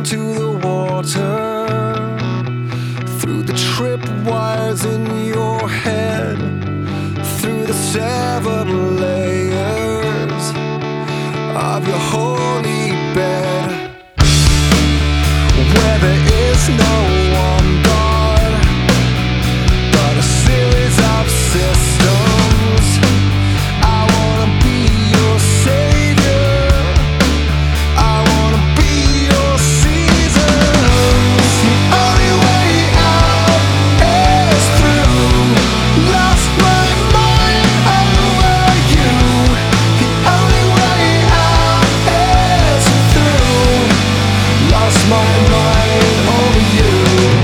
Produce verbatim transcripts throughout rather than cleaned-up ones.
down to the water, through the tripwires in your head, through the seven layers of your holy bed, where there is no one God, but a series of systems. I wanna be your savior, I wanna be your seasons. The only way out is through. Lost my mind over you. The only way out is through. Lost my mind over you.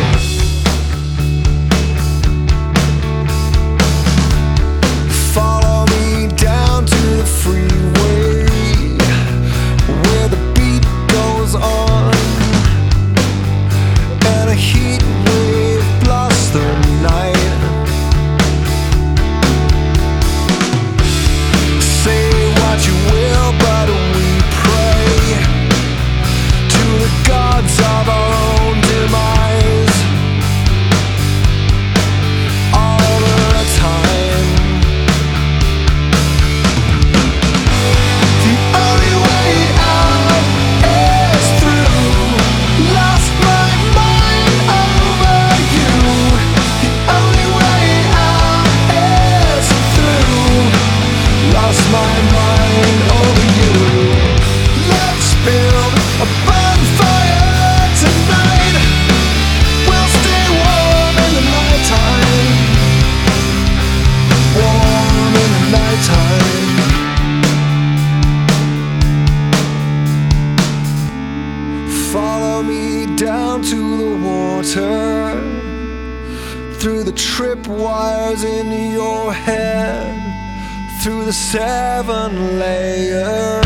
Follow me down to the freeway, where the beat goes on, and a heat wave blasts the night. Say what you will, but we pray to the gods of our own demise all the time. The only way out is through. Lost my mind over you. The only way out is through. Lost my mind over you. Let's build a bonfire tonight. We'll stay warm in the nighttime. Warm in the nighttime. Follow me down to the water, through the tripwires in your head, through the seven layers